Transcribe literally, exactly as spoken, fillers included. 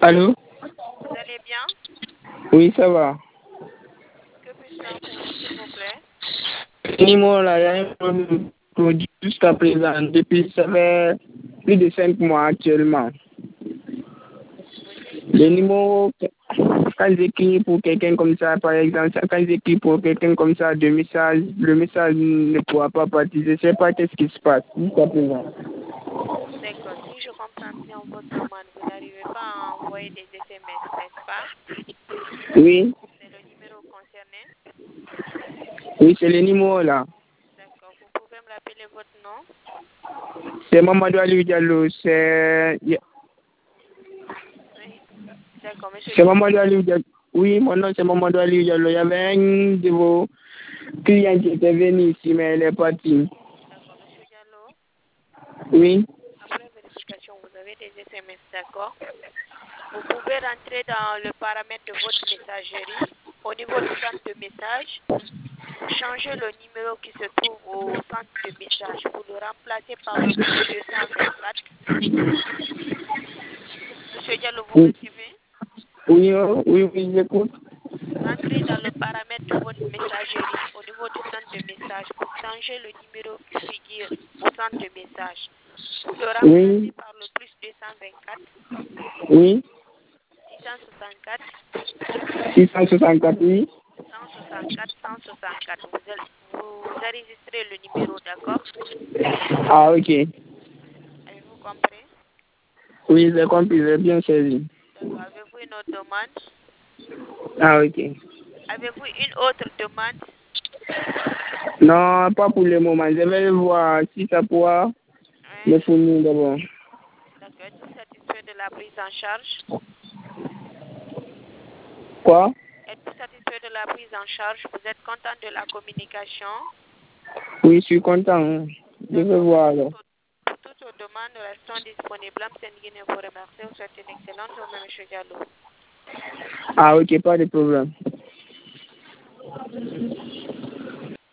Allô? Vous allez bien? Oui, ça va. Que puis-je faire pour vous, s'il vous plaît? Dis-moi, là, il y a un problème produit jusqu'à présent. Depuis, ça fait plus de cinq mois actuellement. Vous dites Le que... numéro, quand j'écris pour quelqu'un comme ça, par exemple, quand j'écris pour quelqu'un comme ça, de message, le message ne pourra pas partir. Je ne sais pas qu'est-ce qui se passe jusqu'à présent. D'accord. Si je comprends bien votre demande, vous n'arrivez pas à envoyer des S M S, n'est-ce pas? Oui, C'est le numéro concerné? oui, c'est le numéro là. D'accord. Vous pouvez me rappeler votre nom? C'est Mamadou Aliou Diallo, c'est... Oui. D'accord, monsieur. C'est Mamadou Aliou Diallo. Oui, mon nom c'est Mamadou Aliou Diallo. Il y avait un de vos clients qui était venu ici, mais elle est partie. D'accord, monsieur Diallo. Oui. Après vérification, vous avez des S M S, d'accord? Vous pouvez rentrer dans le paramètre de votre messagerie. Au niveau du centre de message, vous changez le numéro qui se trouve au centre de message. Vous le remplacez par le plus deux cent vingt-quatre. Monsieur Diallo, vous me Oui, suivez? oui, oh, oui, oui, j'écoute. Rentrez dans le paramètre de votre messagerie au niveau du centre de message pour changer le numéro qui figure au centre de message. Vous le remplacez Oui, par le plus deux cent vingt-quatre, oui. six cent soixante-quatre, six cent soixante-quatre, oui. cent soixante-quatre, cent soixante-quatre. Vous, allez- vous enregistrez le numéro, d'accord? Ah, ok. Avez-vous compris? Oui, j'ai compris, j'ai bien saisi. D'accord. Avez-vous une autre demande? Ah, ok. Avez-vous une autre demande? Non, pas pour le moment. Je vais voir si ça pourra me Oui. fournir d'abord. D'accord. Êtes-vous satisfait de la prise en charge? Quoi? Êtes-vous satisfait de la prise en charge? Vous êtes content de la communication? Oui, je suis content. Je vais D'accord. voir alors. Pour toutes vos demandes, restons disponibles. Amsen Guinée vous remercie. Vous souhaite une excellente journée, M. Diallo. Ah, ok, pas de problème.